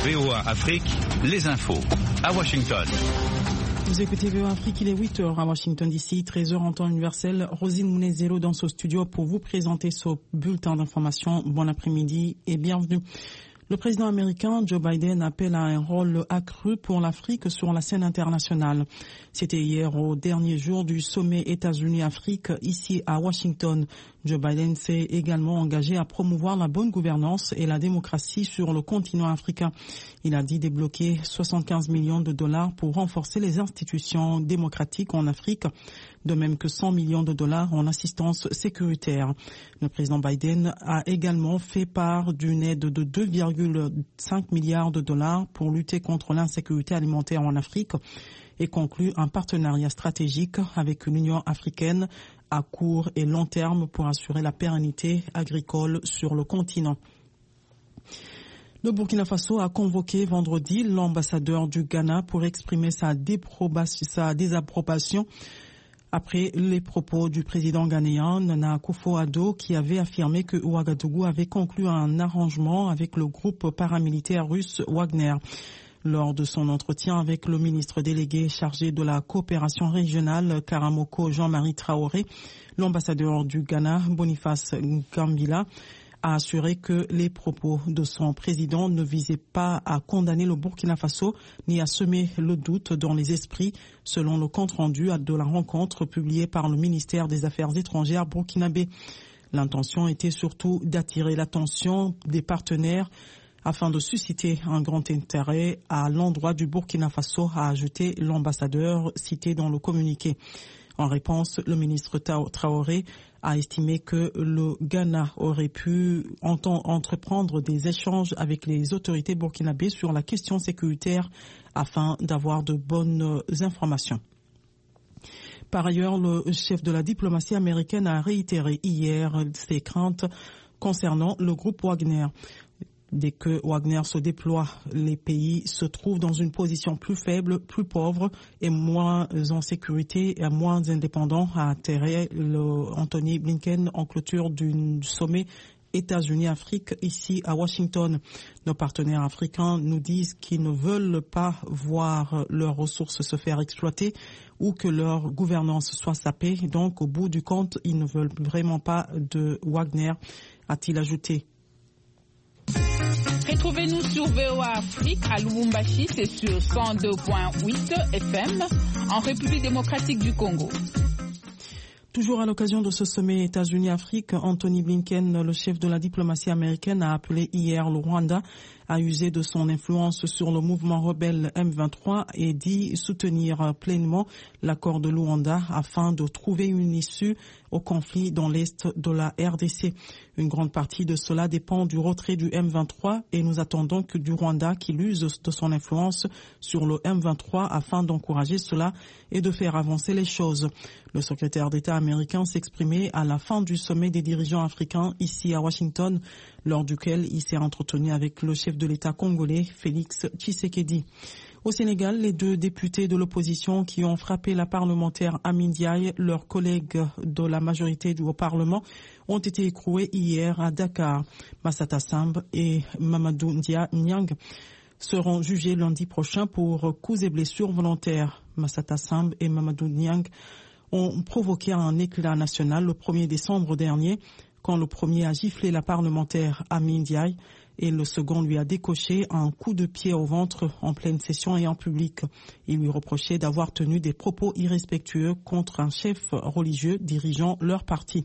VOA Afrique, les infos. À Washington. Vous écoutez VOA Afrique, il est 8h à Washington DC, 13h en temps universel. Rosine Mounezelo dans ce studio pour vous présenter ce bulletin d'information. Bon après-midi et bienvenue. Le président américain Joe Biden appelle à un rôle accru pour l'Afrique sur la scène internationale. C'était hier au dernier jour du sommet États-Unis-Afrique ici à Washington. Joe Biden s'est également engagé à promouvoir la bonne gouvernance et la démocratie sur le continent africain. Il a dit débloquer 75 millions de dollars pour renforcer les institutions démocratiques en Afrique, de même que 100 millions de dollars en assistance sécuritaire. Le président Biden a également fait part d'une aide de 2,5 milliards de dollars pour lutter contre l'insécurité alimentaire en Afrique et conclut un partenariat stratégique avec l'Union africaine à court et long terme pour assurer la pérennité agricole sur le continent. Le Burkina Faso a convoqué vendredi l'ambassadeur du Ghana pour exprimer sa désapprobation après les propos du président ghanéen Nana Akufo-Addo qui avait affirmé que Ouagadougou avait conclu un arrangement avec le groupe paramilitaire russe Wagner. Lors de son entretien avec le ministre délégué chargé de la coopération régionale Karamoko Jean-Marie Traoré, l'ambassadeur du Ghana Boniface Gambila a assuré que les propos de son président ne visaient pas à condamner le Burkina Faso ni à semer le doute dans les esprits, selon le compte-rendu de la rencontre publié par le ministère des Affaires étrangères burkinabé. L'intention était surtout d'attirer l'attention des partenaires afin de susciter un grand intérêt à l'endroit du Burkina Faso, a ajouté l'ambassadeur cité dans le communiqué. En réponse, le ministre Traoré a estimé que le Ghana aurait pu entreprendre des échanges avec les autorités burkinabées sur la question sécuritaire afin d'avoir de bonnes informations. Par ailleurs, le chef de la diplomatie américaine a réitéré hier ses craintes concernant le groupe Wagner. Dès que Wagner se déploie, les pays se trouvent dans une position plus faible, plus pauvre et moins en sécurité et moins indépendant, a atterré Anthony Blinken en clôture du sommet États-Unis-Afrique ici à Washington. Nos partenaires africains nous disent qu'ils ne veulent pas voir leurs ressources se faire exploiter ou que leur gouvernance soit sapée. Donc, au bout du compte, ils ne veulent vraiment pas de Wagner, a-t-il ajouté. Retrouvez-nous sur VOA Afrique à Lubumbashi, c'est sur 102.8 FM en République démocratique du Congo. Toujours à l'occasion de ce sommet États-Unis-Afrique, Anthony Blinken, le chef de la diplomatie américaine, a appelé hier le Rwanda à user de son influence sur le mouvement rebelle M23 et dit soutenir pleinement l'accord de Luanda afin de trouver une issue au conflit dans l'est de la RDC. Une grande partie de cela dépend du retrait du M23 et nous attendons que du Rwanda qu'il use de son influence sur le M23 afin d'encourager cela et de faire avancer les choses. Le secrétaire d'État américain s'exprimait à la fin du sommet des dirigeants africains ici à Washington, lors duquel il s'est entretenu avec le chef de l'État congolais, Félix Tshisekedi. Au Sénégal, les deux députés de l'opposition qui ont frappé la parlementaire Amin Ndiaye, leurs collègues de la majorité au Parlement, ont été écroués hier à Dakar. Massata Samb et Mamadou Niang seront jugés lundi prochain pour coups et blessures volontaires. Massata Samb et Mamadou Niang ont provoqué un éclat national le 1er décembre dernier, quand le premier a giflé la parlementaire Amin Ndiaye et le second lui a décoché un coup de pied au ventre en pleine session et en public. Il lui reprochait d'avoir tenu des propos irrespectueux contre un chef religieux dirigeant leur parti.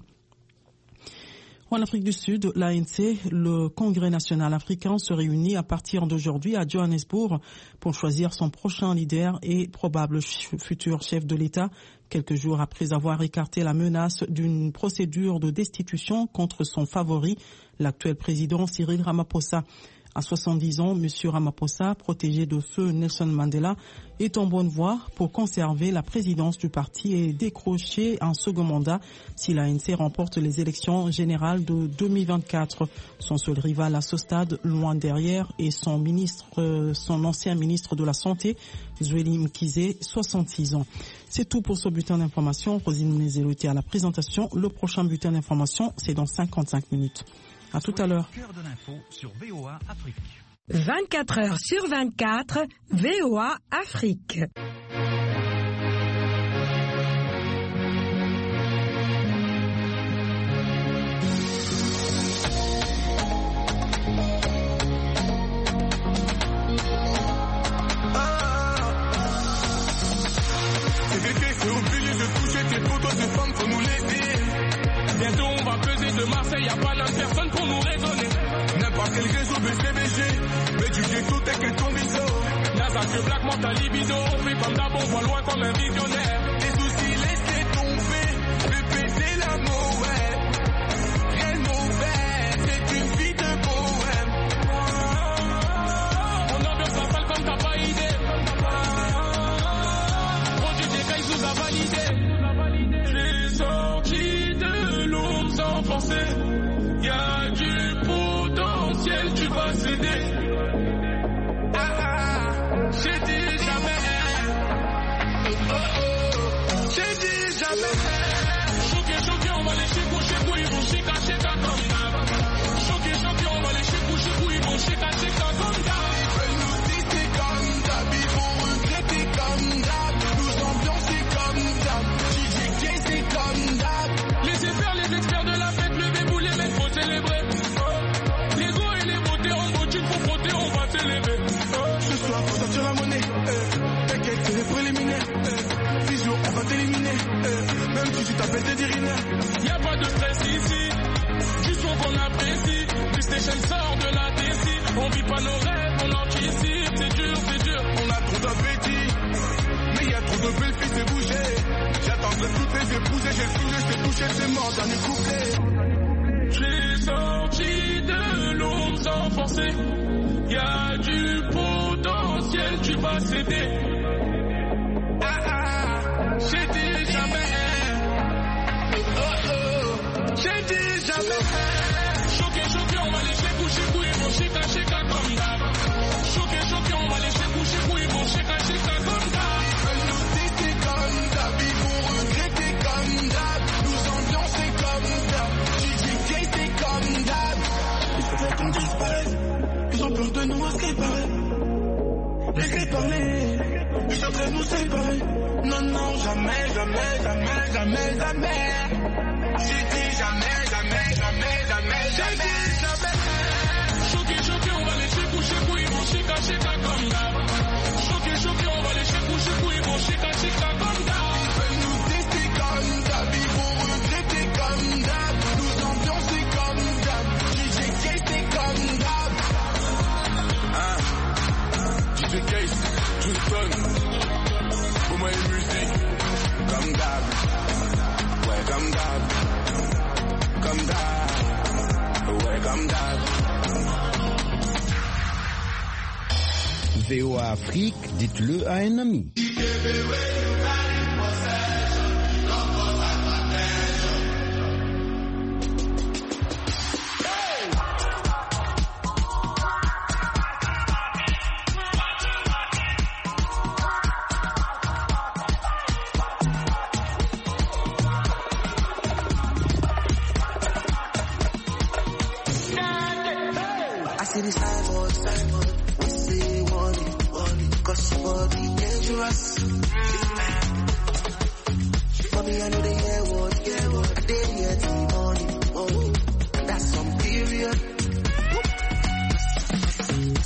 En Afrique du Sud, l'ANC, le Congrès national africain, se réunit à partir d'aujourd'hui à Johannesburg pour choisir son prochain leader et probable futur chef de l'État, quelques jours après avoir écarté la menace d'une procédure de destitution contre son favori, l'actuel président Cyril Ramaphosa. À 70 ans, M. Ramaphosa, protégé de feu Nelson Mandela, est en bonne voie pour conserver la présidence du parti et décrocher un second mandat si l'ANC remporte les élections générales de 2024. Son seul rival à ce stade, loin derrière, est son ancien ministre de la Santé, Zweli Mkhize, 66 ans. C'est tout pour ce bulletin d'information. Rosine Mounezelo à la présentation. Le prochain bulletin d'information, c'est dans 55 minutes. À tout à l'heure. Cœur de l'info sur VOA Afrique. 24 heures sur 24, VOA Afrique. C'est obligé de toucher tes photos de femmes, faut nous laisser. Bientôt on va peser de Marseille, y'a pas l'un personne pour nous raisonner. N'importe quel réseau BCBG, mais du ghetto t'es que ton biseau. Naza que Black monte ta libido, on fait comme d'hab, on voit loin comme un visionnaire. Les soucis laissez tomber, le PC l'amour, ouais. Rien de mauvais, c'est une vie de poème. On ambiance la salle comme t'as pas idée. Produit des gars, ils nous a validé. J'ai sorti de l'ombre sans forcer. Y'a du potentiel, tu vas céder. J'ai dit jamais. J'ai dit jamais. Choqué, on va les chécou, ils vont chéca comme d'hab. Choqué, on va les chécou, ils vont chéca comme d'hab. Ils veulent nous citer comme d'hab, ils vont regretter comme d'hab. Nous ambiancer comme d'hab. DJ c'est comme d'hab. Les experts de la fête, levez vous les mecs, faut célébrer. Les go et les beautés en bottine, faut frotter, on va s'élever. Ce soir, faut sortir la monnaie. T'inquiète, c'est les préliminaires. Visio, on va t'éliminer. Même si tu t'appelles Teddy Riner. Y'a pas de stress ici. Du son qu'on apprécie. PlayStation sort de la DC. On vit pas nos rêves, on anticipe. C'est dur. On a trop d'appétit. Mais y'a trop de belles filles, c'est bougé. J'attendrai toutes les épouses. J'ai fini, j'ai touché, c'est mort, dernier couplet. J'ai sorti de l'ombre sans forcer. Y'a du potentiel, tu vas céder. J'ai dit jamais. J'ai dit jamais. Choqué, on va les chécou, ils vont chéca comme d'hab. Choqué, on va les chécou, ils vont chéca comme d'hab. Ils veulent nous tester comme d'hab, ils vont regretter comme d'hab. Nous ambiancer comme d'hab. DJ c'est comme d'hab. Il faudrait qu'on disparaisse. Ils ont peur de nous à ce qu'il paraît. Laissez parler, ils sont prêts à nous séparer. Non, jamais. J'ai dit jamais. Choqué, on va les chécou, ils vont chéca comme d'hab. Choqué, on va les chécou, ils vont chéca comme d'hab. Ils veulent nous tester comme d'hab, ils vont regretter comme d'hab. Nous ambiancer comme d'hab. DJ c'est comme d'hab. DJ Case, Houston, pour moi et musique, comme d'hab, ouais comme d'hab, ouais comme d'hab. VOA Afrique, dites-le à un ami.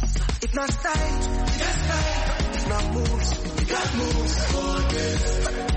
It's not moves, you got moves.